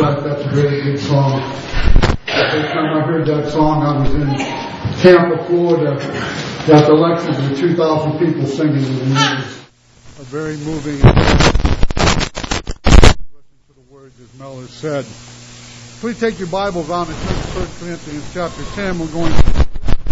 That's a very good song. The first time I heard that song, I was in Tampa, Florida, at the lecture with 2,000 people singing. It was a very moving. Listen to the words as Mel has said. Please take your Bibles on and turn to 1 Corinthians chapter 10. We're going to.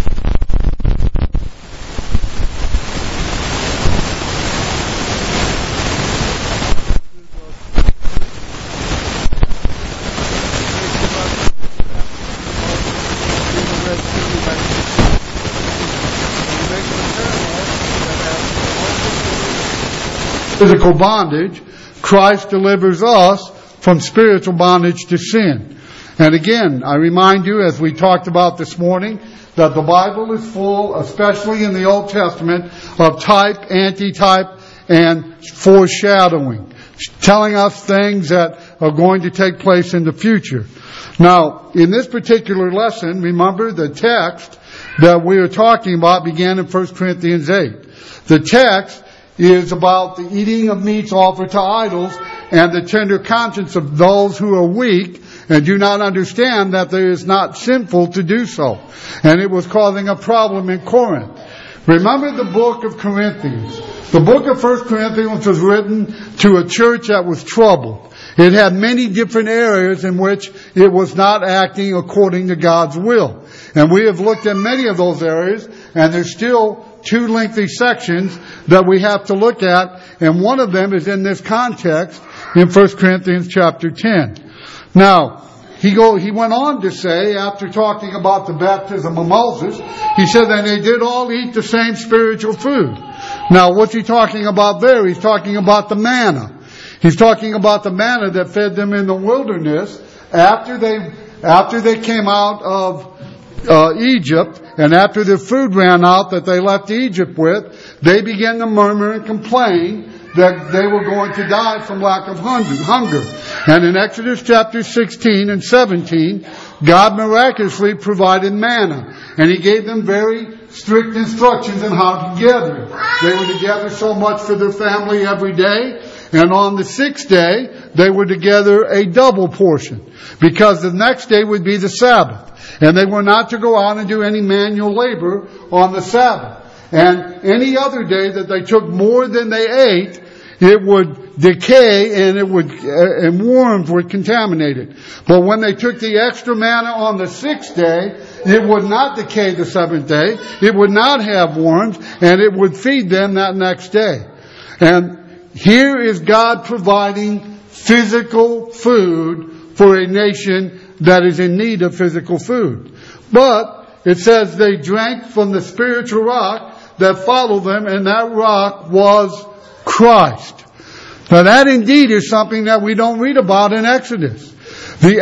Physical bondage, Christ delivers us from spiritual bondage to sin. And again, I remind you, as we talked about this morning, that the Bible is full, especially in the Old Testament, of type, antitype, and foreshadowing, telling us things that are going to take place in the future. Now, in this particular lesson, remember the text that we are talking about began in 1 Corinthians 8. The text is about the eating of meats offered to idols and the tender conscience of those who are weak and do not understand that there is not sinful to do so. And it was causing a problem in Corinth. Remember the book of Corinthians. The book of 1 Corinthians was written to a church that was troubled. It had many different areas in which it was not acting according to God's will. And we have looked at many of those areas, and there's still two lengthy sections that we have to look at, and one of them is in this context in 1 Corinthians chapter 10. Now, he went on to say, after talking about the baptism of Moses, he said that they did all eat the same spiritual food. Now, what's he talking about there? He's talking about the manna. He's talking about the manna that fed them in the wilderness after they came out of Egypt, and after their food ran out that they left Egypt with, they began to murmur and complain that they were going to die from lack of hunger. And in Exodus chapter 16 and 17, God miraculously provided manna, and He gave them very strict instructions on how to gather it. They were to gather so much for their family every day, and on the sixth day, they were to gather a double portion, because the next day would be the Sabbath. And they were not to go out and do any manual labor on the Sabbath. And any other day that they took more than they ate, it would decay and worms would contaminate it. But when they took the extra manna on the sixth day, it would not decay the seventh day. It would not have worms, and it would feed them that next day. And here is God providing physical food for a nation that is in need of physical food. But it says they drank from the spiritual rock that followed them, and that rock was Christ. Now that indeed is something that we don't read about in Exodus. The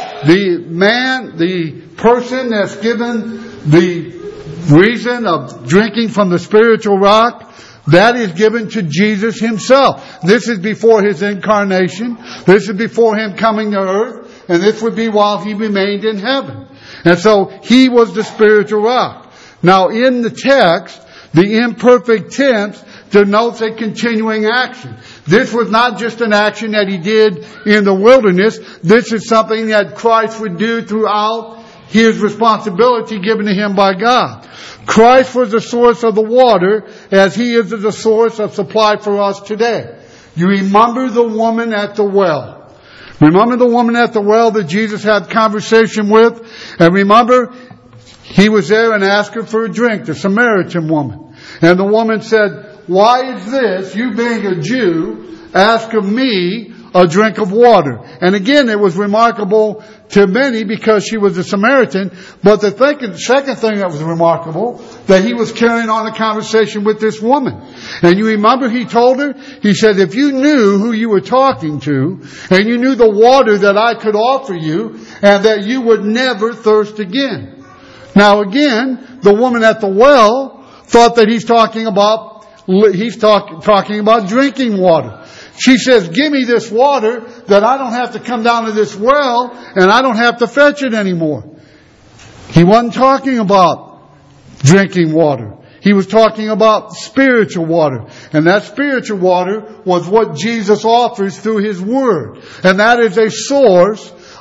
person that's given the reason of drinking from the spiritual rock, that is given to Jesus Himself. This is before His incarnation. This is before Him coming to earth. And this would be while He remained in heaven. And so He was the spiritual rock. Now in the text, the imperfect tense denotes a continuing action. This was not just an action that He did in the wilderness. This is something that Christ would do throughout His responsibility given to Him by God. Christ was the source of the water, as He is the source of supply for us today. You remember the woman at the well. Remember the woman at the well that Jesus had conversation with? And remember, He was there and asked her for a drink, the Samaritan woman. And the woman said, "Why is this, you being a Jew, ask of me a drink of water?" And again, it was remarkable to many because she was a Samaritan. But the second thing that was remarkable, that He was carrying on a conversation with this woman. And you remember He told her, He said, "If you knew who you were talking to, and you knew the water that I could offer you, and that you would never thirst again." Now again, the woman at the well thought that He's talking about drinking water. She says, "Give me this water that I don't have to come down to this well and I don't have to fetch it anymore." He wasn't talking about drinking water. He was talking about spiritual water. And that spiritual water was what Jesus offers through His Word. And that is a source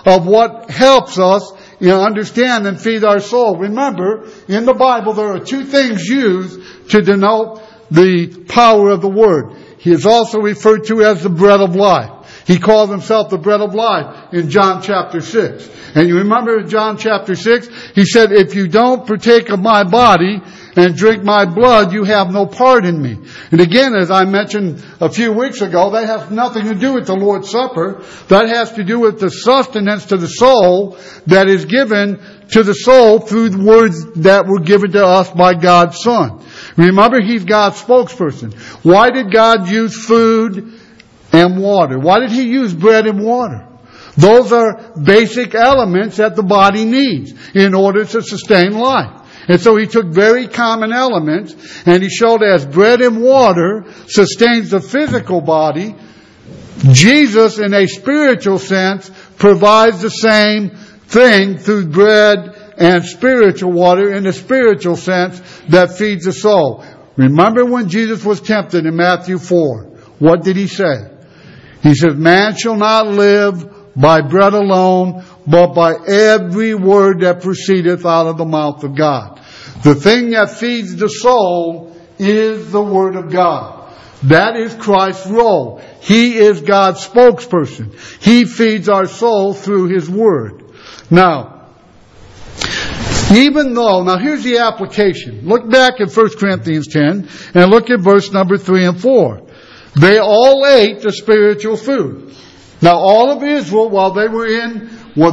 of what helps us understand and feed our soul. Remember, in the Bible there are two things used to denote the power of the Word. He is also referred to as the bread of life. He calls himself the bread of life in John chapter 6. And you remember in John chapter 6, he said, if you don't partake of my body and drink my blood, you have no part in me. And again, as I mentioned a few weeks ago, that has nothing to do with the Lord's Supper. That has to do with the sustenance to the soul that is given to the soul through the words that were given to us by God's Son. Remember, He's God's spokesperson. Why did God use food and water? Why did He use bread and water? Those are basic elements that the body needs in order to sustain life. And so He took very common elements and He showed as bread and water sustains the physical body, Jesus in a spiritual sense provides the same thing through bread and spiritual water in a spiritual sense that feeds the soul. Remember when Jesus was tempted in Matthew 4, what did He say? He said, man shall not live by bread alone, but by every word that proceedeth out of the mouth of God. The thing that feeds the soul is the Word of God. That is Christ's role. He is God's spokesperson. He feeds our soul through His Word. Now here's the application. Look back at 1 Corinthians 10 and look at verse number 3 and 4. They all ate the spiritual food. Now all of Israel, when they were in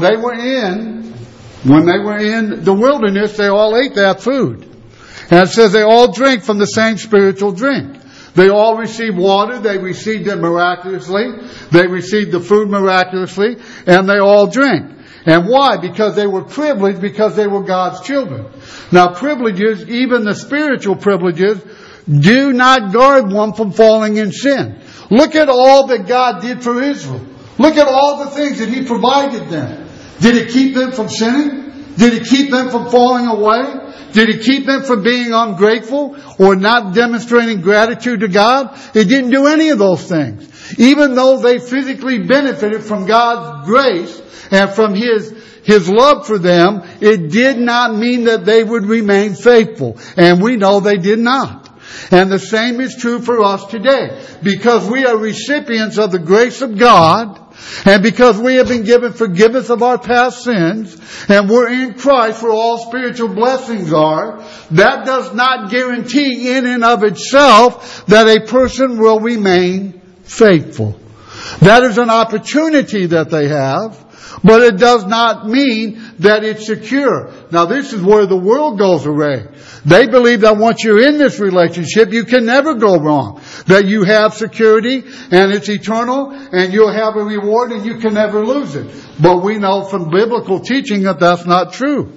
the wilderness, they all ate that food. And it says they all drank from the same spiritual drink. They all received water, they received it miraculously, they received the food miraculously, and they all drank. And why? Because they were privileged, because they were God's children. Now privileges, even the spiritual privileges, do not guard one from falling in sin. Look at all that God did for Israel. Look at all the things that He provided them. Did it keep them from sinning? Did it keep them from falling away? Did it keep them from being ungrateful or not demonstrating gratitude to God? It didn't do any of those things. Even though they physically benefited from God's grace and from His love for them, it did not mean that they would remain faithful. And we know they did not. And the same is true for us today. Because we are recipients of the grace of God, and because we have been given forgiveness of our past sins, and we're in Christ where all spiritual blessings are, that does not guarantee in and of itself that a person will remain faithful. That is an opportunity that they have, but it does not mean that it's secure. Now this is where the world goes away. They believe that once you're in this relationship, you can never go wrong. That you have security and it's eternal and you'll have a reward and you can never lose it. But we know from biblical teaching that that's not true.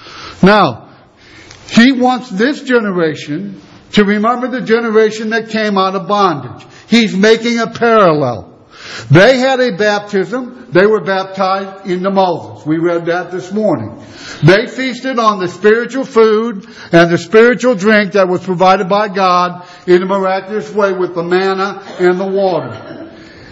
Now, He wants this generation to remember the generation that came out of bondage. He's making a parallel. They had a baptism. They were baptized into Moses. We read that this morning. They feasted on the spiritual food and the spiritual drink that was provided by God in a miraculous way with the manna and the water.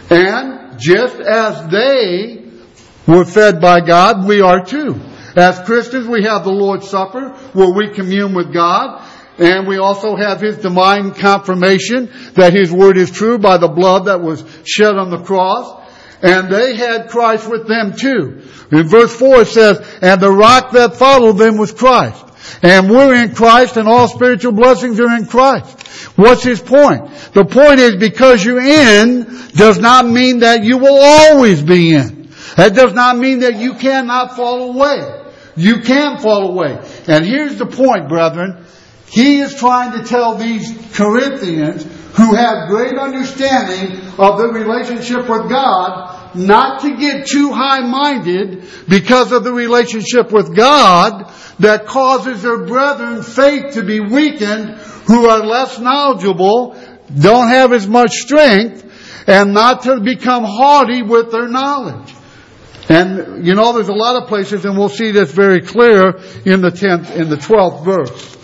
And just as they were fed by God, we are too. As Christians, we have the Lord's Supper where we commune with God. And we also have His divine confirmation that His Word is true by the blood that was shed on the cross. And they had Christ with them too. In verse 4 it says, and the rock that followed them was Christ. And we're in Christ and all spiritual blessings are in Christ. What's His point? The point is because you're in does not mean that you will always be in. That does not mean that you cannot fall away. You can fall away. And here's the point, brethren. He is trying to tell these Corinthians who have great understanding of the relationship with God not to get too high-minded because of the relationship with God that causes their brethren's faith to be weakened, who are less knowledgeable, don't have as much strength, and not to become haughty with their knowledge. And, there's a lot of places, and we'll see this very clear in the 12th verse.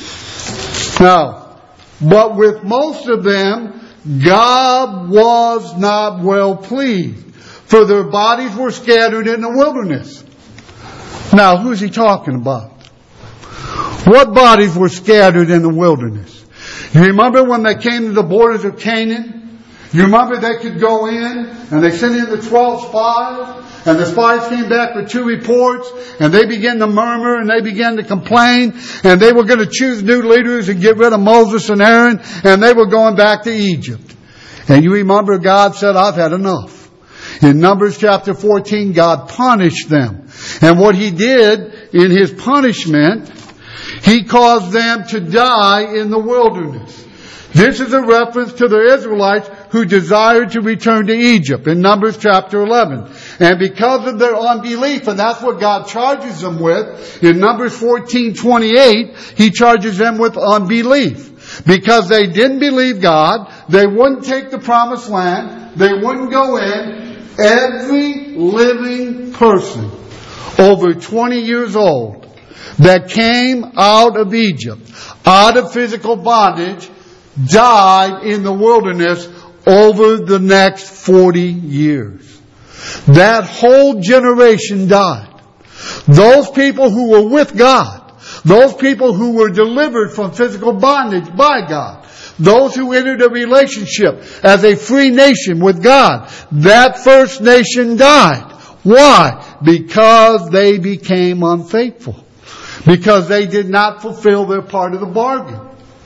Now, but with most of them, God was not well pleased. for their bodies were scattered in the wilderness. Now, who's he talking about? What bodies were scattered in the wilderness? You remember when they came to the borders of Canaan? You remember they could go in and they sent in the 12 spies, and the spies came back with 2 reports, and they began to murmur and they began to complain, and they were going to choose new leaders and get rid of Moses and Aaron, and they were going back to Egypt. And you remember God said, I've had enough. In Numbers chapter 14, God punished them. And what He did in His punishment, He caused them to die in the wilderness. This is a reference to the Israelites who desired to return to Egypt in Numbers chapter 11. And because of their unbelief, and that's what God charges them with, in Numbers 14:28, He charges them with unbelief. Because they didn't believe God, they wouldn't take the promised land, they wouldn't go in. Every living person over 20 years old that came out of Egypt, out of physical bondage, died in the wilderness over the next 40 years. That whole generation died. Those people who were with God, those people who were delivered from physical bondage by God, those who entered a relationship as a free nation with God, that first nation died. Why? Because they became unfaithful. Because they did not fulfill their part of the bargain.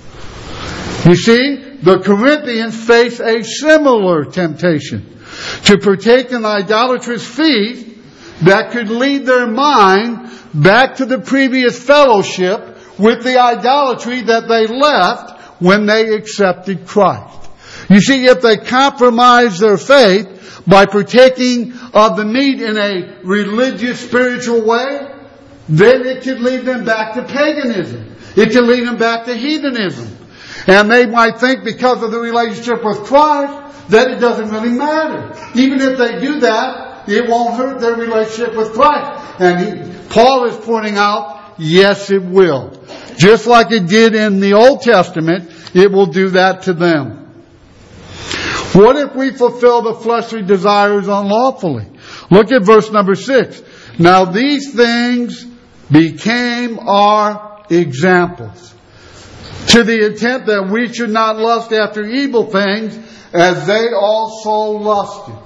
You see, the Corinthians face a similar temptation to partake in idolatrous feast that could lead their mind back to the previous fellowship with the idolatry that they left when they accepted Christ. You see, if they compromise their faith by partaking of the meat in a religious, spiritual way, then it could lead them back to paganism. It could lead them back to heathenism. And they might think because of the relationship with Christ that it doesn't really matter. Even if they do that, it won't hurt their relationship with Christ. And Paul is pointing out, yes, it will. Just like it did in the Old Testament, it will do that to them. What if we fulfill the fleshly desires unlawfully? Look at verse number 6. Now these things became our examples, to the intent that we should not lust after evil things as they also lusted.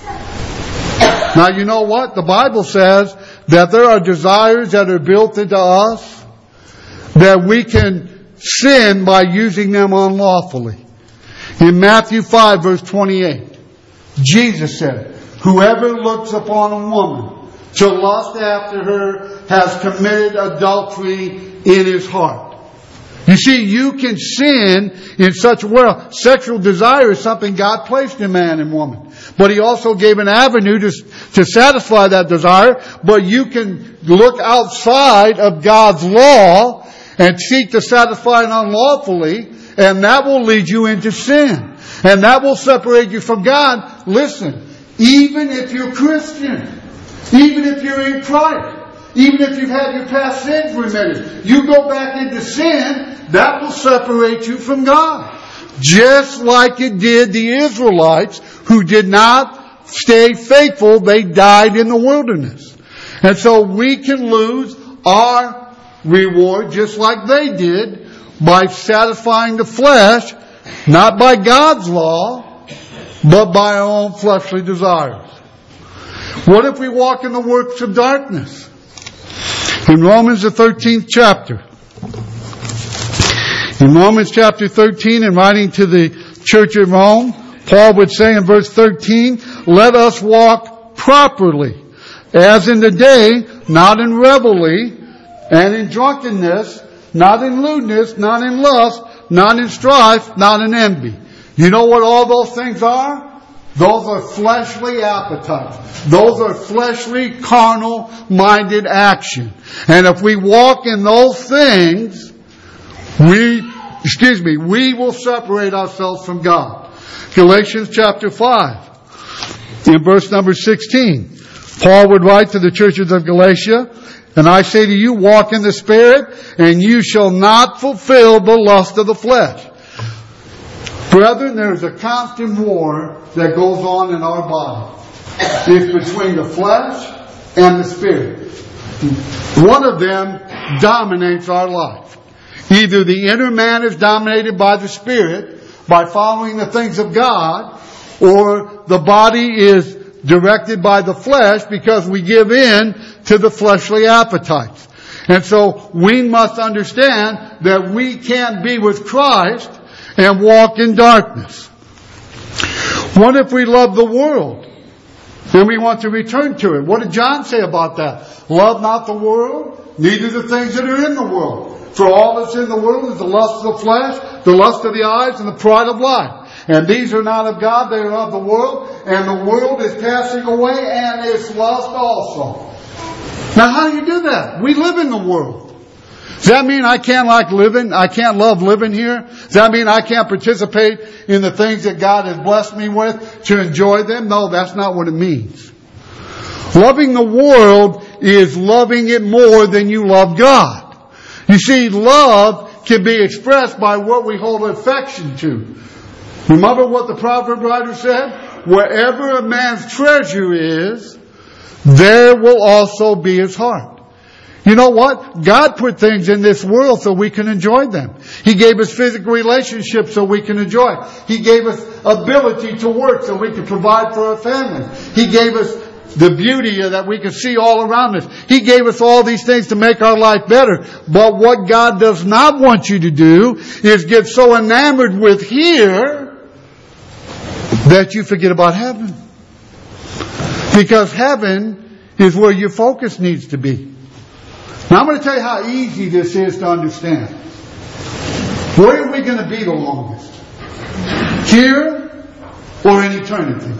Now you know what? The Bible says that there are desires that are built into us that we can sin by using them unlawfully. In Matthew 5 verse 28, Jesus said, whoever looks upon a woman to lust after her has committed adultery in his heart. You see, you can sin in such a way. Sexual desire is something God placed in man and woman. But He also gave an avenue to satisfy that desire. But you can look outside of God's law and seek to satisfy it unlawfully, and that will lead you into sin. And that will separate you from God. Listen, even if you're Christian, even if you're in Christ, even if you've had your past sins remitted, you go back into sin, that will separate you from God. Just like it did the Israelites who did not stay faithful, they died in the wilderness. And so we can lose our reward just like they did by satisfying the flesh, not by God's law, but by our own fleshly desires. What if we walk in the works of darkness? In Romans the 13th chapter. In Romans chapter 13, in writing to the church of Rome, Paul would say in verse 13, let us walk properly, as in the day, not in revelry, and in drunkenness, not in lewdness, not in lust, not in strife, not in envy. You know what all those things are? Those are fleshly appetites. Those are fleshly, carnal-minded action. And if we walk in those things, we will separate ourselves from God. Galatians chapter 5, in verse number 16, Paul would write to the churches of Galatia, and I say to you, walk in the Spirit, and you shall not fulfill the lust of the flesh. Brethren, there's a constant war that goes on in our body. is between the flesh and the Spirit. One of them dominates our life. Either the inner man is dominated by the Spirit, by following the things of God, or the body is directed by the flesh because we give in to the fleshly appetites. And so we must understand that we can't be with Christ and walk in darkness. What if we love the world and we want to return to it? What did John say about that? Love not the world, neither the things that are in the world. For all that's in the world is the lust of the flesh, the lust of the eyes, and the pride of life. And these are not of God, they are of the world, and the world is passing away and its lust also. Now how do you do that? We live in the world. Does that mean I can't love living here? Does that mean I can't participate in the things that God has blessed me with to enjoy them? No, that's not what it means. Loving the world is loving it more than you love God. You see, love can be expressed by what we hold affection to. Remember what the proverb writer said? Wherever a man's treasure is, there will also be his heart. You know what? God put things in this world so we can enjoy them. He gave us physical relationships so we can enjoy. He gave us ability to work so we can provide for our family. He gave us the beauty that we can see all around us. He gave us all these things to make our life better. But what God does not want you to do is get so enamored with here that you forget about heaven. Because heaven is where your focus needs to be. Now I'm going to tell you how easy this is to understand. Where are we going to be the longest? Here or in eternity?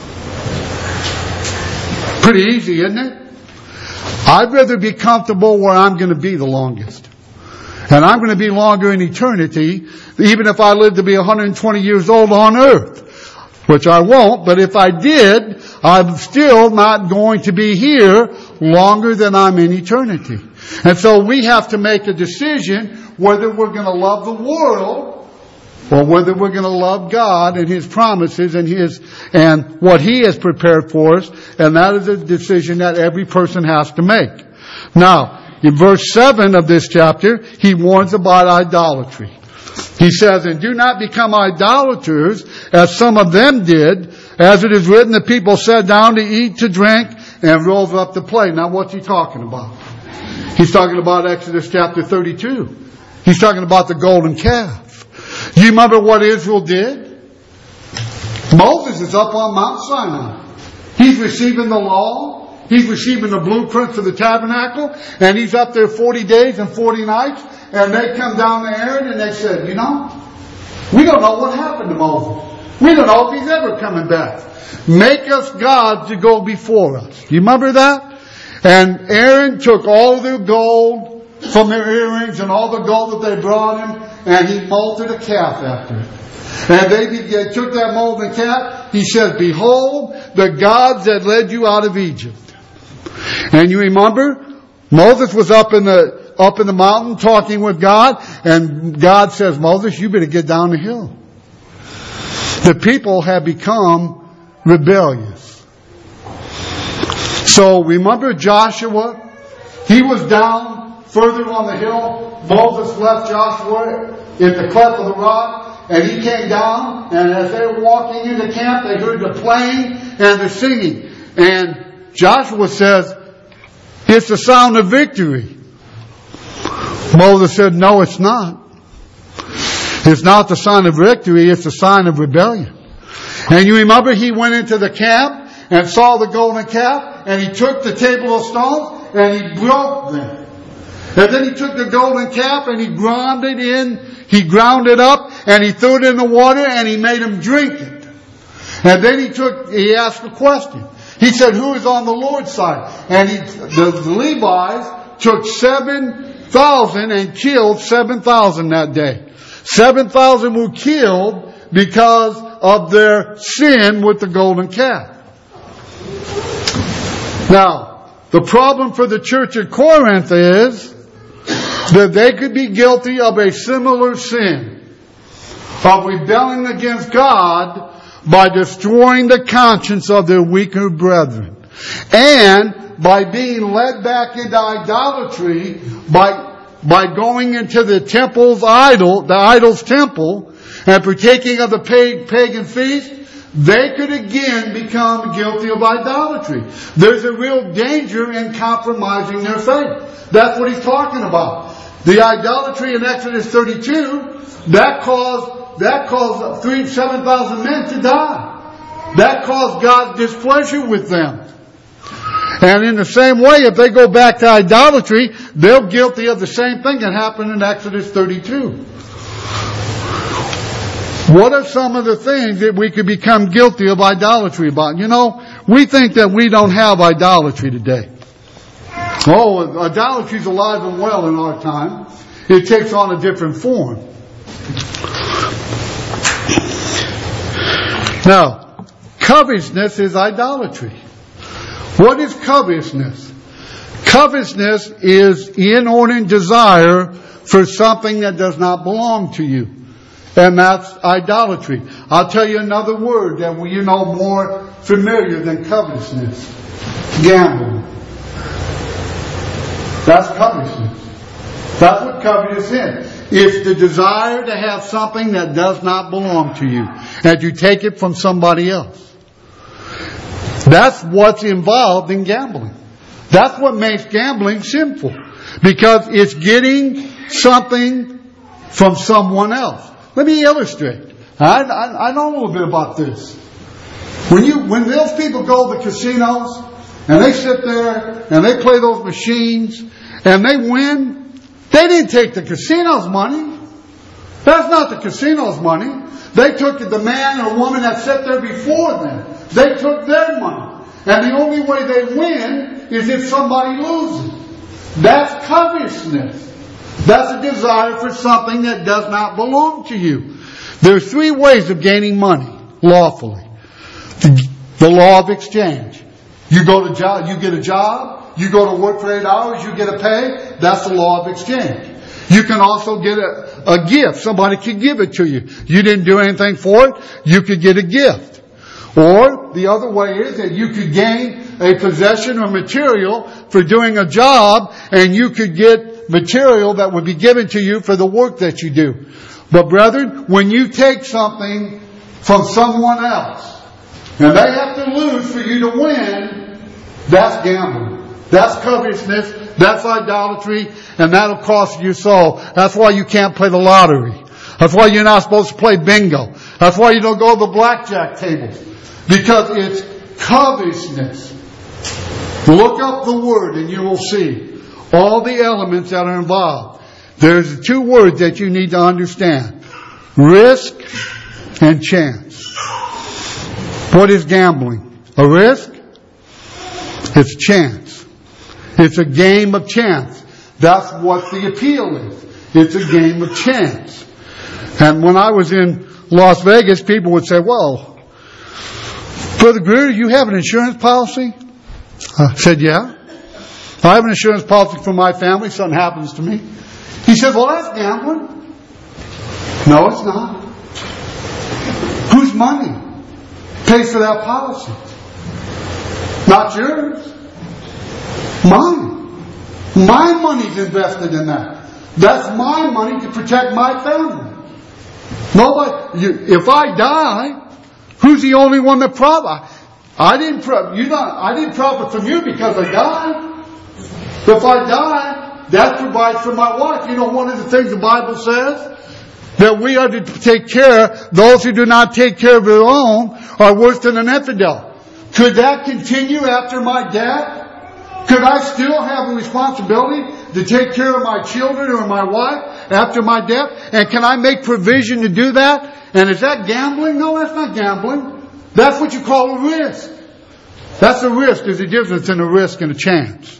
Pretty easy, isn't it? I'd rather be comfortable where I'm going to be the longest. And I'm going to be longer in eternity, even if I live to be 120 years old on earth. Which I won't, but if I did, I'm still not going to be here longer than I'm in eternity. And so we have to make a decision whether we're going to love the world or whether we're going to love God and His promises and what He has prepared for us. And that is a decision that every person has to make. Now, in verse 7 of this chapter, he warns about idolatry. He says, and do not become idolaters, as some of them did. As it is written, the people sat down to eat, to drink, and rose up to play. Now what's he talking about? He's talking about Exodus chapter 32. He's talking about the golden calf. Do you remember what Israel did? Moses is up on Mount Sinai. He's receiving the law. He's receiving the blueprints of the tabernacle. And he's up there 40 days and 40 nights. And they come down to Aaron and they said, we don't know what happened to Moses. We don't know if he's ever coming back. Make us gods to go before us. You remember that? And Aaron took all the gold from their earrings and all the gold that they brought him, and he molded a calf after it. And they took that molded calf. He says, behold, the gods that led you out of Egypt. And you remember, Moses was up in the mountain talking with God, and God says, Moses, you better get down the hill. The people have become rebellious. So remember Joshua? He was down further on the hill. Moses left Joshua in the cleft of the rock, and he came down, and as they were walking into camp, they heard the playing and the singing. And Joshua says, it's the sound of victory. Moses said, no, it's not. It's not the sign of victory, it's the sign of rebellion. And you remember he went into the camp and saw the golden calf, and he took the table of stones and he broke them. And then he took the golden calf and he ground it up and he threw it in the water and he made him drink it. And then he asked a question. He said, who is on the Lord's side? And the Levites took 7,000 and killed 7,000 that day. 7,000 were killed because of their sin with the golden calf. Now, the problem for the church at Corinth is that they could be guilty of a similar sin of rebelling against God, by destroying the conscience of their weaker brethren, and by being led back into idolatry by going into the idol's temple, and partaking of the pagan feast, they could again become guilty of idolatry. There's a real danger in compromising their faith. That's what he's talking about. The idolatry in Exodus 32, that caused 7,000 men to die. That caused God's displeasure with them. And in the same way, if they go back to idolatry, they're guilty of the same thing that happened in Exodus 32. What are some of the things that we could become guilty of idolatry about? You know, we think that we don't have idolatry today. Oh, idolatry is alive and well in our time. It takes on a different form. Now, covetousness is idolatry. What is covetousness? Covetousness is inordinate desire for something that does not belong to you. And that's idolatry. I'll tell you another word that you know more familiar than covetousness. Gambling. That's covetousness. That's what covetousness is. It's the desire to have something that does not belong to you, and you take it from somebody else. That's what's involved in gambling. That's what makes gambling sinful, because it's getting something from someone else. Let me illustrate. I know a little bit about this. When those people go to the casinos and they sit there and they play those machines and they win, they didn't take the casino's money. That's not the casino's money. They took the man or woman that sat there before them. They took their money. And the only way they win is if somebody loses. That's covetousness. That's a desire for something that does not belong to you. There are three ways of gaining money lawfully. The law of exchange. You go to job, you get a job, you go to work for 8 hours, you get a pay. That's the law of exchange. You can also get a gift. Somebody can give it to you. You didn't do anything for it, you could get a gift. Or the other way is that you could gain a possession or material for doing a job, and you could get material that would be given to you for the work that you do. But brethren, when you take something from someone else, and they have to lose for you to win, that's gambling. That's covetousness. That's idolatry. And that'll cost you your soul. That's why you can't play the lottery. That's why you're not supposed to play bingo. That's why you don't go to the blackjack tables. Because it's covetousness. Look up the word and you will see all the elements that are involved. There's two words that you need to understand. Risk and chance. What is gambling? A risk? It's chance. It's a game of chance. That's what the appeal is. It's a game of chance. And when I was in Las Vegas, people would say, well, Brother Greer, you have an insurance policy? I said, yeah. I have an insurance policy for my family. Something happens to me. He said, well, that's gambling. No, it's not. Whose money pays for that policy? Not yours. Mine. My money's invested in that. That's my money to protect my family. Nobody. If I die, who's the only one that profits? I didn't profit from you because I died. If I die, that provides for my wife. You know, one of the things the Bible says, that we are to take care, those who do not take care of their own are worse than an infidel. Could that continue after my death? Could I still have a responsibility to take care of my children or my wife after my death? And can I make provision to do that? And is that gambling? No, that's not gambling. That's what you call a risk. That's a risk. There's a difference in a risk and a chance.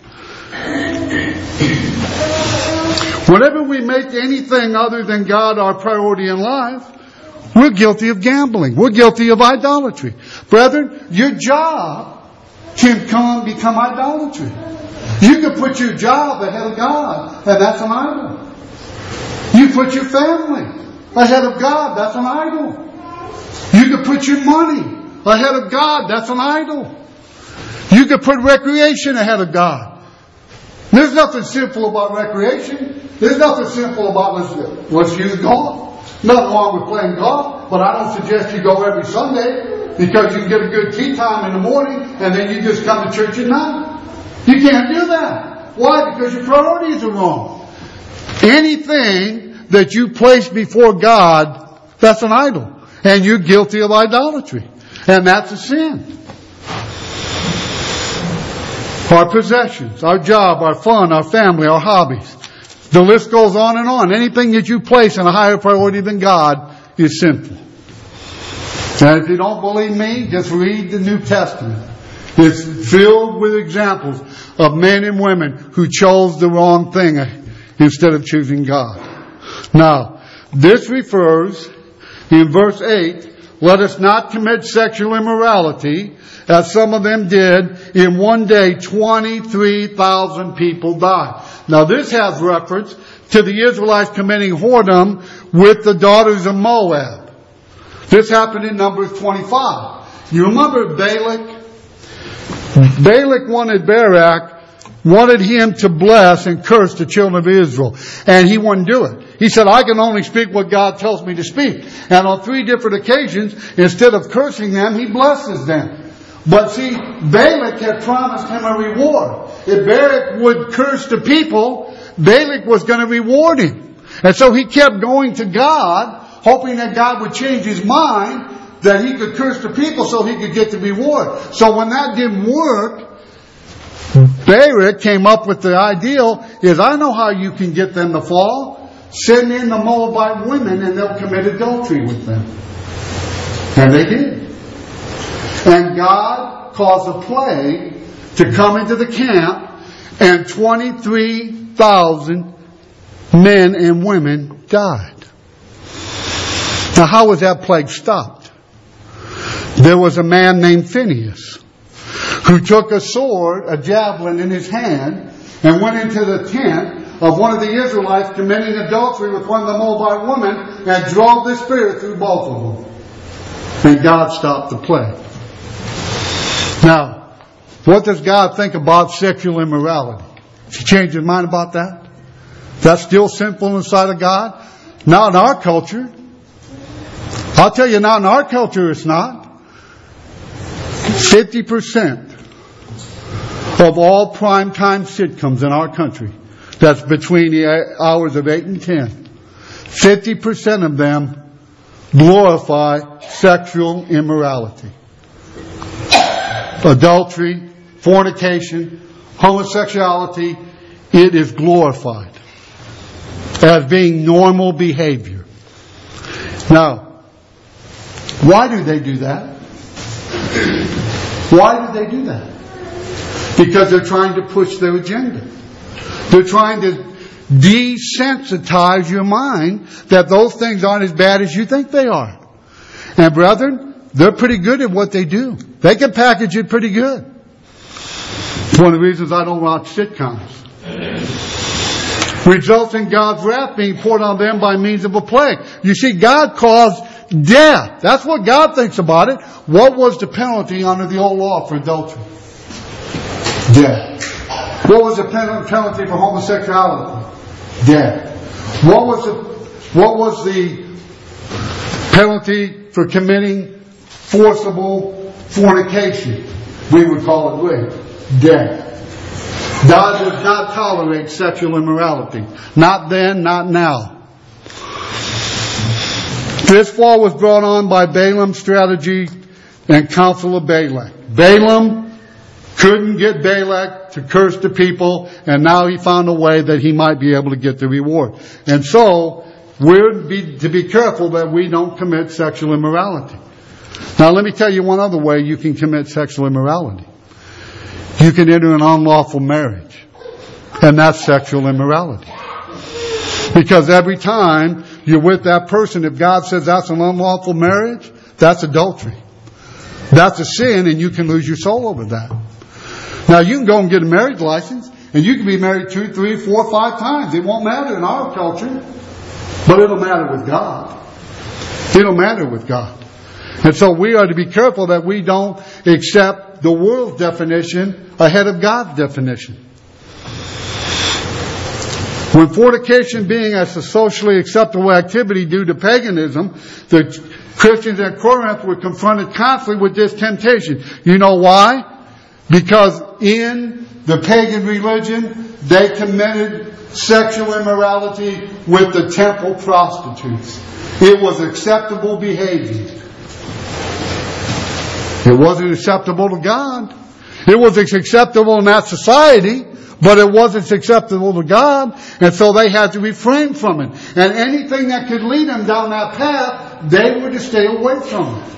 Whenever we make anything other than God our priority in life, we're guilty of gambling. We're guilty of idolatry. Brethren, your job can become idolatry. You can put your job ahead of God, and that's an idol. You put your family ahead of God, that's an idol. You could put your money ahead of God. That's an idol. You could put recreation ahead of God. There's nothing sinful about recreation. There's nothing sinful about let's use golf. Nothing wrong with playing golf, but I don't suggest you go every Sunday because you can get a good tea time in the morning and then you just come to church at night. You can't do that. Why? Because your priorities are wrong. Anything that you place before God, that's an idol. And you're guilty of idolatry. And that's a sin. Our possessions, our job, our fun, our family, our hobbies. The list goes on and on. Anything that you place in a higher priority than God is sinful. And if you don't believe me, just read the New Testament. It's filled with examples of men and women who chose the wrong thing instead of choosing God. Now, this refers, in verse 8, let us not commit sexual immorality, as some of them did. In one day, 23,000 people died. Now, this has reference to the Israelites committing whoredom with the daughters of Moab. This happened in Numbers 25. You remember Balak? Balak wanted him to bless and curse the children of Israel. And he wouldn't do it. He said, I can only speak what God tells me to speak. And on 3 different occasions, instead of cursing them, he blesses them. But see, Balak had promised him a reward. If Balak would curse the people, Balak was going to reward him. And so he kept going to God, hoping that God would change his mind, that he could curse the people so he could get the reward. So when that didn't work, Balak came up with the ideal is, I know how you can get them to fall. Send in the Moabite women and they'll commit adultery with them. And they did. And God caused a plague to come into the camp, and 23,000 men and women died. Now, how was that plague stopped? There was a man named Phinehas who took a sword, a javelin in his hand, and went into the tent of one of the Israelites committing adultery with one of the Moabite women and drove the spirit through both of them. And God stopped the plague. Now, what does God think about sexual immorality? Has He changed His mind about that? That's still sinful in the sight of God? Not in our culture. I'll tell you, not in our culture it's not. 50% of all primetime sitcoms in our country, that's between the hours of 8 and 10, 50% of them glorify sexual immorality. Adultery, fornication, homosexuality, it is glorified as being normal behavior. Now, why do they do that? Why do they do that? Because they're trying to push their agenda. They're trying to desensitize your mind that those things aren't as bad as you think they are. And brethren, they're pretty good at what they do. They can package it pretty good. It's one of the reasons I don't watch sitcoms. Results in God's wrath being poured on them by means of a plague. You see, God caused death. That's what God thinks about it. What was the penalty under the old law for adultery? Death. What was the penalty for homosexuality? Death. What was the penalty for committing forcible fornication? We would call it rape. Death. God does not tolerate sexual immorality. Not then, not now. This fall was brought on by Balaam's strategy and counsel of Balak. Balaam couldn't get Balak to curse the people, and now he found a way that he might be able to get the reward. And so, we're to be careful that we don't commit sexual immorality. Now let me tell you one other way you can commit sexual immorality. You can enter an unlawful marriage. And that's sexual immorality. Because every time you're with that person, if God says that's an unlawful marriage, that's adultery. That's a sin, and you can lose your soul over that. Now you can go and get a marriage license, and you can be married 2, 3, 4, 5 times. It won't matter in our culture. But it'll matter with God. It'll matter with God. And so we are to be careful that we don't accept the world's definition ahead of God's definition. When fornication being as a socially acceptable activity due to paganism, the Christians at Corinth were confronted constantly with this temptation. You know why? Because in the pagan religion, they committed sexual immorality with the temple prostitutes. It was acceptable behavior. It wasn't acceptable to God. It was acceptable in that society, but it wasn't acceptable to God, and so they had to refrain from it. And anything that could lead them down that path, they were to stay away from it.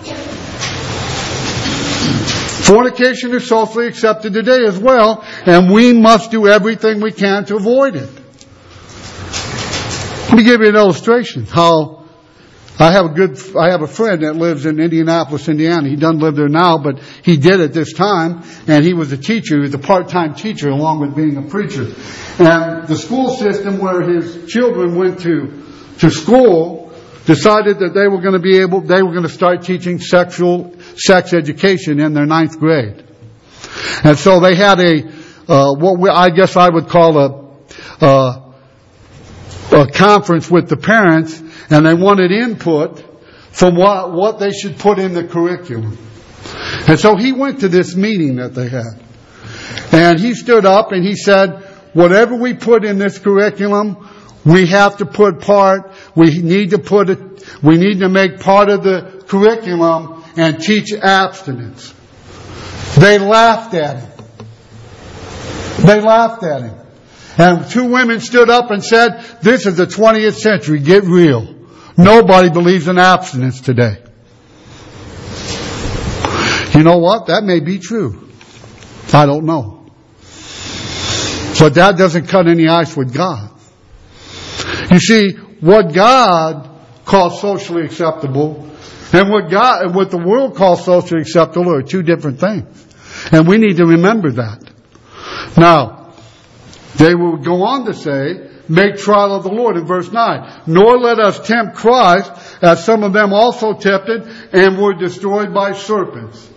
Fornication is socially accepted today as well, and we must do everything we can to avoid it. Let me give you an illustration how I have a friend that lives in Indianapolis, Indiana. He doesn't live there now, but he did at this time, and he was a teacher. He was a part-time teacher along with being a preacher. And the school system where his children went to school decided that they were going to start teaching sex education in their 9th grade. And so they had I guess I would call a conference with the parents, and they wanted input from what they should put in the curriculum. And so he went to this meeting that they had. And he stood up and he said, whatever we put in this curriculum, we need to make part of the curriculum and teach abstinence. They laughed at him. And 2 women stood up and said, this is the 20th century, get real. Nobody believes in abstinence today. You know what? That may be true. I don't know. But that doesn't cut any ice with God. You see, what God calls socially acceptable and what the world calls socially acceptable are 2 different things. And we need to remember that. Now, they will go on to say, make trial of the Lord in verse 9. Nor let us tempt Christ, as some of them also tempted and were destroyed by serpents.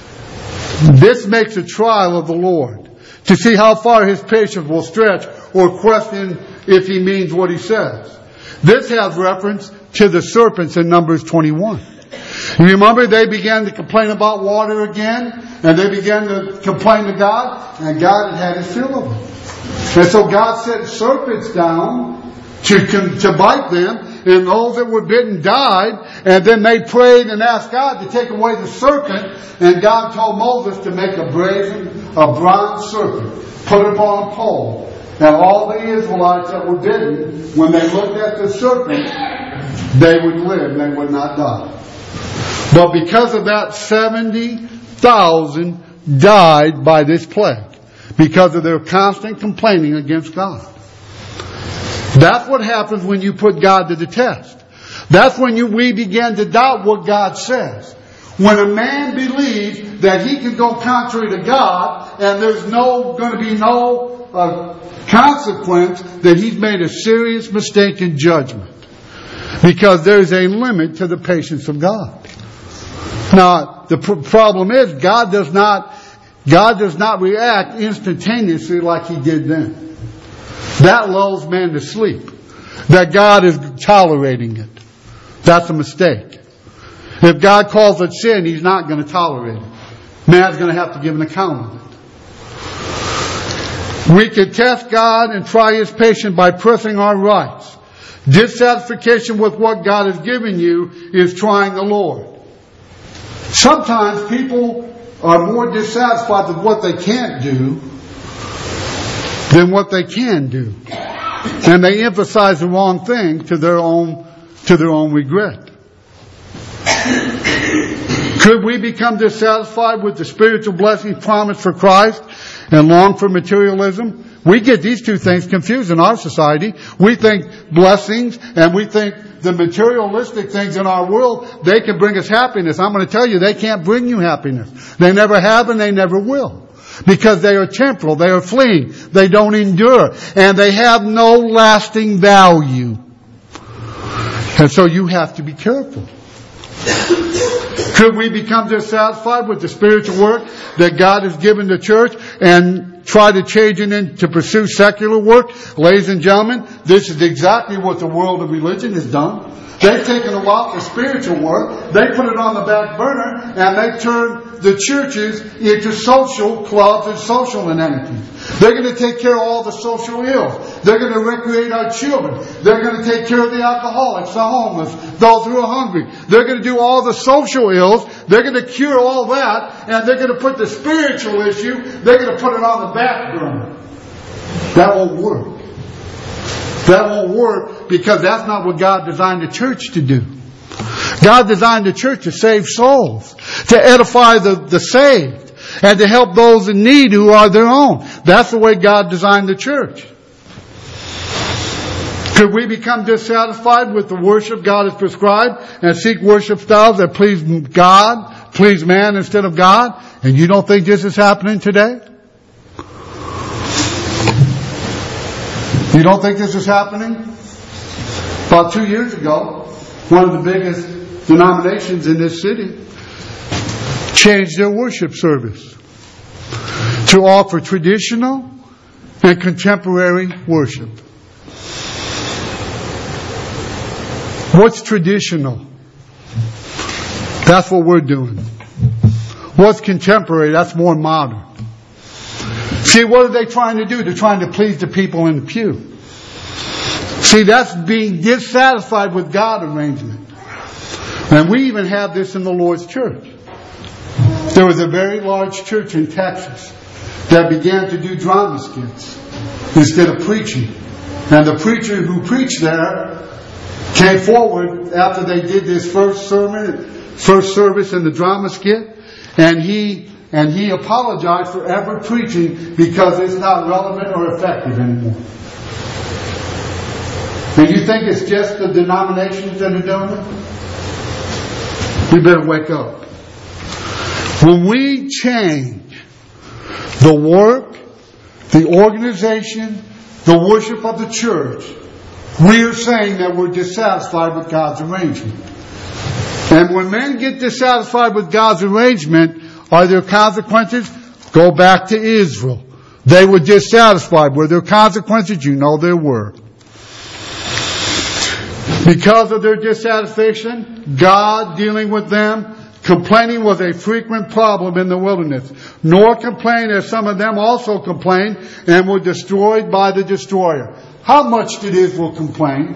This makes a trial of the Lord to see how far his patience will stretch or question if he means what he says. This has reference to the serpents in Numbers 21. You remember they began to complain about water again, and they began to complain to God, and God had his fill of them. And so God sent serpents down to bite them, and those that were bitten died, and then they prayed and asked God to take away the serpent, and God told Moses to make a bronze serpent, put it on a pole, and all the Israelites that were bitten, when they looked at the serpent, they would live, they would not die. But because of that, 70,000 died by this plague. Because of their constant complaining against God. That's what happens when you put God to the test. That's when we begin to doubt what God says. When a man believes that he can go contrary to God and there's going to be no consequence, that he's made a serious mistake in judgment. Because there's a limit to the patience of God. Now, the problem is God does not react instantaneously like he did then. That lulls man to sleep. That God is tolerating it. That's a mistake. If God calls it sin, he's not going to tolerate it. Man's going to have to give an account of it. We can test God and try his patience by pressing our rights. Dissatisfaction with what God has given you is trying the Lord. Sometimes people are more dissatisfied with what they can't do than what they can do. And they emphasize the wrong thing to their own regret. Could we become dissatisfied with the spiritual blessings promised for Christ and long for materialism? We get these 2 things confused in our society. We think blessings and we think the materialistic things in our world, they can bring us happiness. I'm going to tell you, they can't bring you happiness. They never have and they never will. Because they are temporal, they are fleeting, they don't endure, and they have no lasting value. And so you have to be careful. Could we become dissatisfied with the spiritual work that God has given the church and try to change it into pursue secular work? Ladies and gentlemen, this is exactly what the world of religion has done. They've taken a lot of spiritual work, they put it on the back burner, and they turned the churches into social clubs and social amenities. They're going to take care of all the social ills. They're going to recreate our children. They're going to take care of the alcoholics, the homeless, those who are hungry. They're going to do all the social ills. They're going to cure all that, and they're going to put the spiritual issue, they're going to put it on the back burner. That won't work. That won't work because that's not what God designed the church to do. God designed the church to save souls, to edify the saved, and to help those in need who are their own. That's the way God designed the church. Could we become dissatisfied with the worship God has prescribed and seek worship styles that please God, please man instead of God? And you don't think this is happening today? You don't think this is happening? About 2 years ago, one of the biggest denominations in this city changed their worship service to offer traditional and contemporary worship. What's traditional? That's what we're doing. What's contemporary? That's more modern. See, what are they trying to do? They're trying to please the people in the pew. See, that's being dissatisfied with God arrangement. And we even have this in the Lord's church. There was a very large church in Texas that began to do drama skits instead of preaching. And the preacher who preached there came forward after they did this first service in the drama skit, and he apologized for ever preaching because it's not relevant or effective anymore. And you think it's just the denominations that are doing it? We better wake up. When we change the work, the organization, the worship of the church, we are saying that we're dissatisfied with God's arrangement. And when men get dissatisfied with God's arrangement, are there consequences? Go back to Israel. They were dissatisfied. Were there consequences? You know there were. Because of their dissatisfaction, God dealing with them, complaining was a frequent problem in the wilderness. Nor complained as some of them also complained and were destroyed by the destroyer. How much did Israel complain?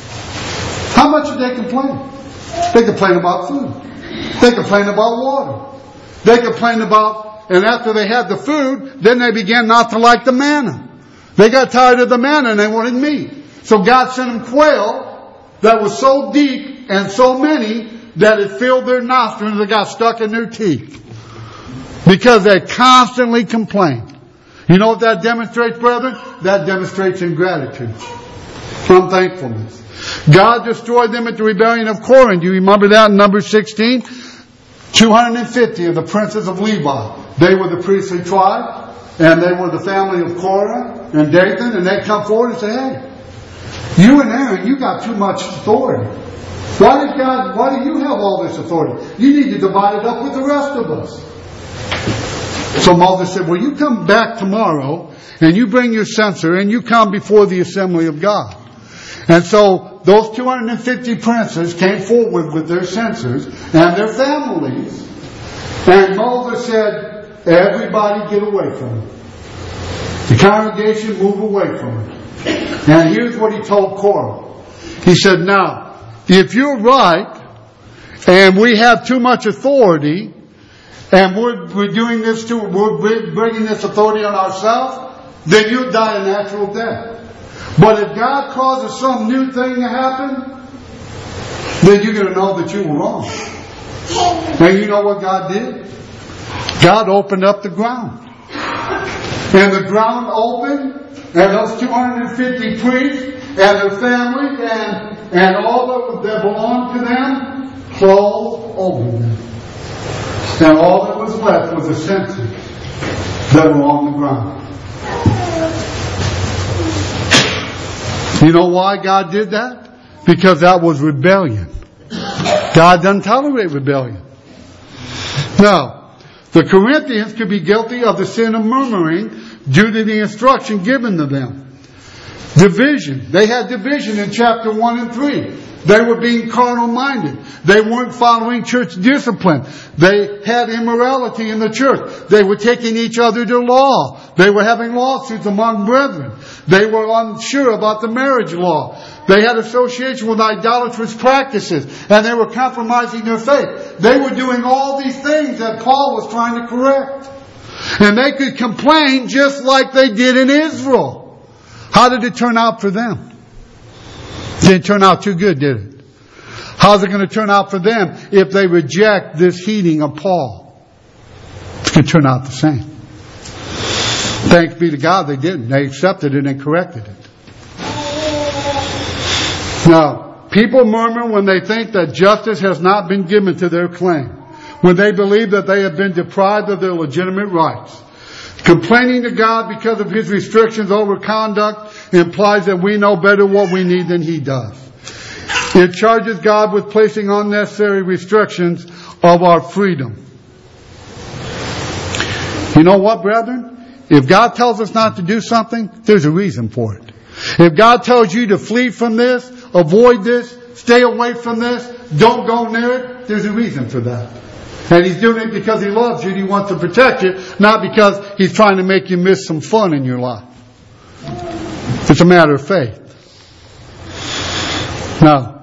How much did they complain? They complained about food. They complained about water. They complained about, and after they had the food, then they began not to like the manna. They got tired of the manna and they wanted meat. So God sent them quail that was so deep and so many that it filled their nostrils and it got stuck in their teeth. Because they constantly complained. You know what that demonstrates, brethren? That demonstrates ingratitude. Unthankfulness. God destroyed them at the rebellion of Korah. Do you remember that in Numbers 16? 250 of the princes of Levi. They were the priestly tribe, and they were the family of Korah and Dathan, and they come forward and say, hey, you and Aaron, you got too much authority. Why do you have all this authority? You need to divide it up with the rest of us. So Moses said, well, you come back tomorrow, and you bring your censer, and you come before the assembly of God. And so those 250 princes came forward with their censers and their families. And Moses said, everybody get away from him. The congregation move away from him. And here's what he told Korah. He said, now, if you're right, and we have too much authority, and we're bringing this authority on ourselves, then you'll die a natural death. But if God causes some new thing to happen, then you're going to know that you were wrong. And you know what God did? God opened up the ground. And the ground opened, and those 250 priests and their family and all that belonged to them closed over them. And all that was left was the censers that were on the ground. You know why God did that? Because that was rebellion. God doesn't tolerate rebellion. Now, the Corinthians could be guilty of the sin of murmuring due to the instruction given to them. Division. They had division in chapter 1 and 3. They were being carnal-minded. They weren't following church discipline. They had immorality in the church. They were taking each other to law. They were having lawsuits among brethren. They were unsure about the marriage law. They had association with idolatrous practices, and they were compromising their faith. They were doing all these things that Paul was trying to correct. And they could complain just like they did in Israel. How did it turn out for them? Didn't turn out too good, did it? How's it going to turn out for them if they reject this heeding of Paul? It's going to turn out the same. Thanks be to God they didn't. They accepted it and corrected it. Now, people murmur when they think that justice has not been given to their claim, when they believe that they have been deprived of their legitimate rights. Complaining to God because of His restrictions over conduct implies that we know better what we need than He does. It charges God with placing unnecessary restrictions of our freedom. You know what, brethren? If God tells us not to do something, there's a reason for it. If God tells you to flee from this, avoid this, stay away from this, don't go near it, there's a reason for that. And He's doing it because He loves you and He wants to protect you, not because He's trying to make you miss some fun in your life. It's a matter of faith. Now,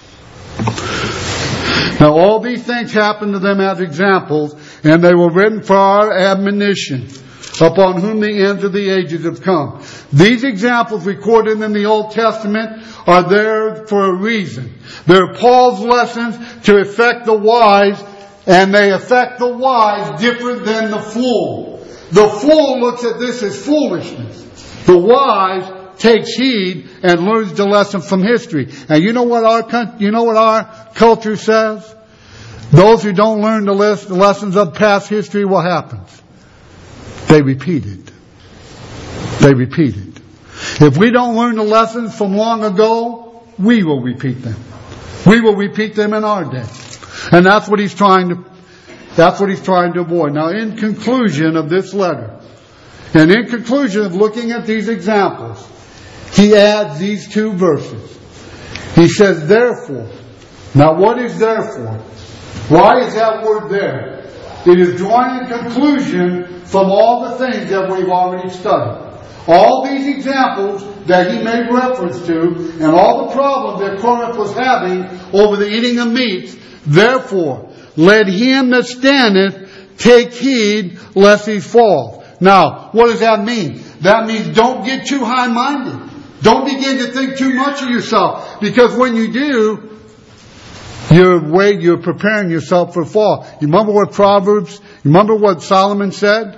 all these things happened to them as examples, and they were written for our admonition, upon whom the ends of the ages have come. These examples recorded in the Old Testament are there for a reason. They're Paul's lessons to affect the wise, and they affect the wise different than the fool. The fool looks at this as foolishness. The wise takes heed and learns the lesson from history. And you know what our culture says? Those who don't learn the lessons of past history, what happens? They repeat it. They repeat it. If we don't learn the lessons from long ago, we will repeat them. We will repeat them in our day. And that's what he's trying to avoid. Now, in conclusion of this letter, and in conclusion of looking at these examples, he adds these two verses. He says, therefore. Now, what is therefore? Why is that word there? It is drawing a conclusion from all the things that we've already studied. All these examples that he made reference to, and all the problems that Corinth was having over the eating of meats, therefore, let him that standeth take heed lest he fall. Now, what does that mean? That means don't get too high-minded. Don't begin to think too much of yourself. Because when you do, you're preparing yourself for fall. You remember what Solomon said?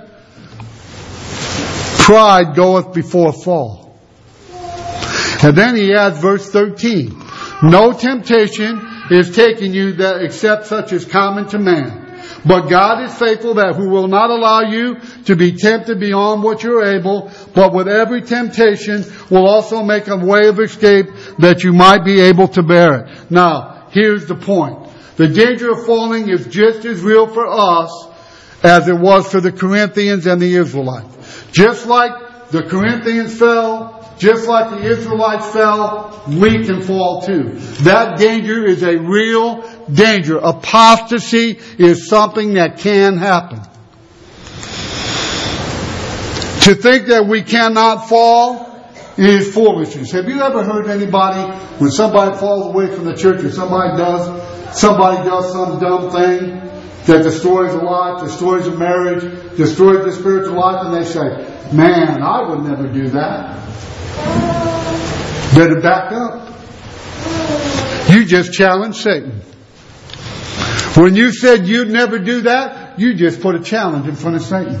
Pride goeth before fall. And then he adds verse 13. No temptation is taking you that except such as common to man. But God is faithful, that who will not allow you to be tempted beyond what you're able, but with every temptation will also make a way of escape that you might be able to bear it. Now, here's the point. The danger of falling is just as real for us as it was for the Corinthians and the Israelites. Just like the Corinthians fell, just like the Israelites fell, we can fall too. That danger is a real danger. Apostasy is something that can happen. To think that we cannot fall is foolishness. Have you ever heard anybody, when somebody falls away from the church or somebody does some dumb thing that destroys a life, destroys a marriage, destroys the spiritual life, and they say, man, I would never do that. Better back up. You just challenged Satan. When you said you'd never do that, you just put a challenge in front of Satan.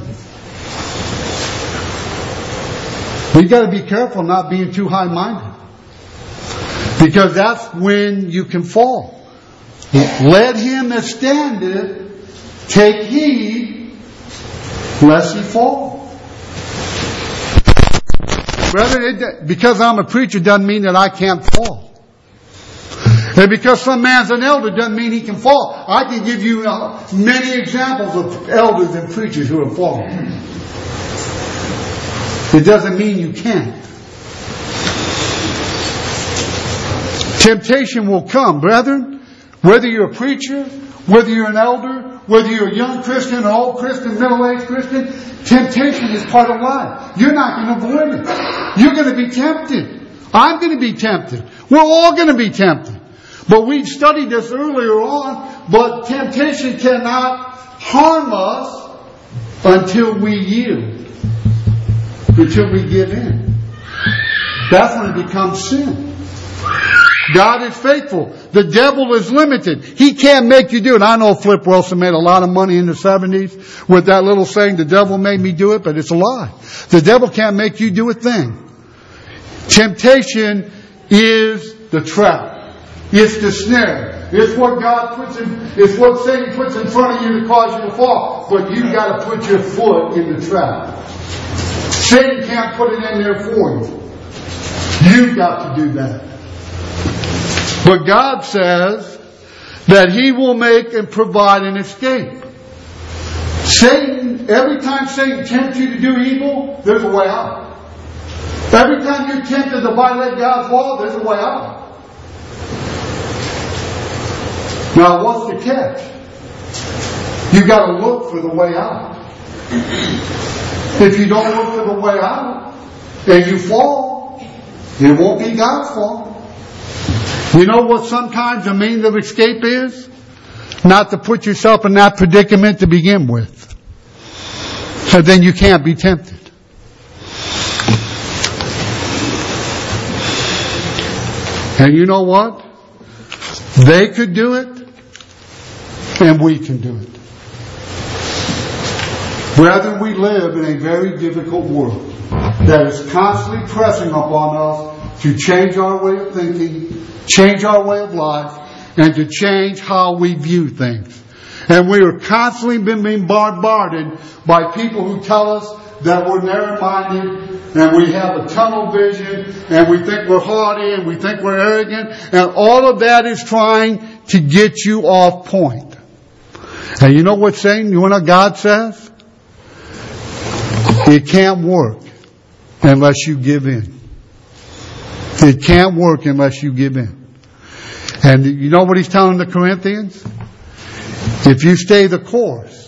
We got to be careful not being too high-minded, because that's when you can fall. Let him that standeth take heed lest he fall. Brother, because I'm a preacher doesn't mean that I can't fall. And because some man's an elder doesn't mean he can fall. I can give you many examples of elders and preachers who have fallen. It doesn't mean you can't. Temptation will come, brethren. Whether you're a preacher, whether you're an elder, whether you're a young Christian, an old Christian, middle-aged Christian, temptation is part of life. You're not going to avoid it. You're going to be tempted. I'm going to be tempted. We're all going to be tempted. But we studied this earlier on, but temptation cannot harm us until we yield, until we give in. That's when it becomes sin. God is faithful. The devil is limited. He can't make you do it. I know Flip Wilson made a lot of money in the 70s with that little saying, the devil made me do it, but it's a lie. The devil can't make you do a thing. Temptation is the trap. It's the snare. It's what God puts in, it's what Satan puts in front of you to cause you to fall. But you've got to put your foot in the trap. Satan can't put it in there for you. You've got to do that. But God says that He will make and provide an escape. Satan, every time Satan tempts you to do evil, there's a way out. Every time you're tempted to violate God's law, there's a way out. Now, what's the catch? You've got to look for the way out. If you don't look for the way out, and you fall, it won't be God's fault. You know what sometimes a means of escape is? Not to put yourself in that predicament to begin with. So then you can't be tempted. And you know what? They could do it, and we can do it. Brethren, we live in a very difficult world that is constantly pressing upon us to change our way of thinking, change our way of life, and to change how we view things. And we are constantly being bombarded by people who tell us that we're narrow-minded and we have a tunnel vision and we think we're haughty and we think we're arrogant, and all of that is trying to get you off point. And you know what Satan, you know what God says? It can't work unless you give in. It can't work unless you give in. And you know what he's telling the Corinthians? If you stay the course,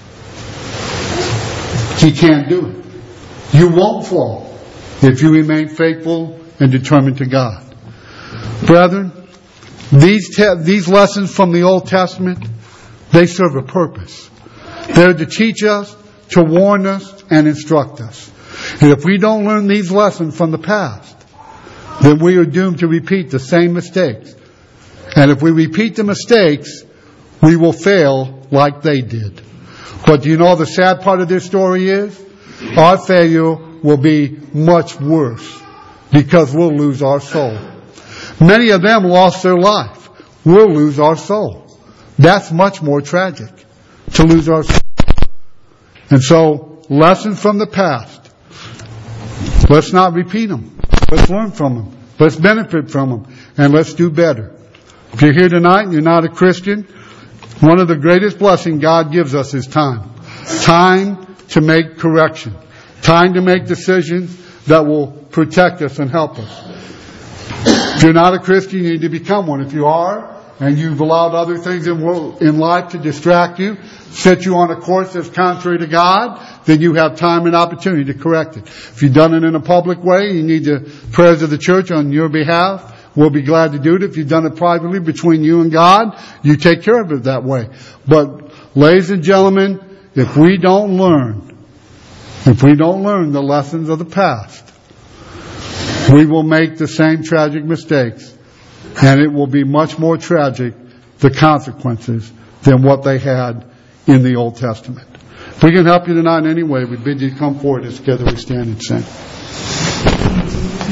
he can't do it. You won't fall if you remain faithful and determined to God. Brethren, these lessons from the Old Testament, they serve a purpose. They're to teach us, to warn us, and instruct us. And if we don't learn these lessons from the past, then we are doomed to repeat the same mistakes. And if we repeat the mistakes, we will fail like they did. But you know the sad part of this story is? Our failure will be much worse because we'll lose our soul. Many of them lost their life. We'll lose our soul. That's much more tragic, to lose our soul. And so, lessons from the past. Let's not repeat them. Let's learn from them. Let's benefit from them. And let's do better. If you're here tonight and you're not a Christian, one of the greatest blessings God gives us is time. Time to make correction. Time to make decisions that will protect us and help us. If you're not a Christian, you need to become one. If you are, and you've allowed other things in life to distract you, set you on a course that's contrary to God, then you have time and opportunity to correct it. If you've done it in a public way, you need the prayers of the church on your behalf. We'll be glad to do it. If you've done it privately between you and God, you take care of it that way. But, ladies and gentlemen, if we don't learn the lessons of the past, we will make the same tragic mistakes, and it will be much more tragic, the consequences, than what they had in the Old Testament. If we can help you tonight in any way, we bid you to come forward as together we stand and sing.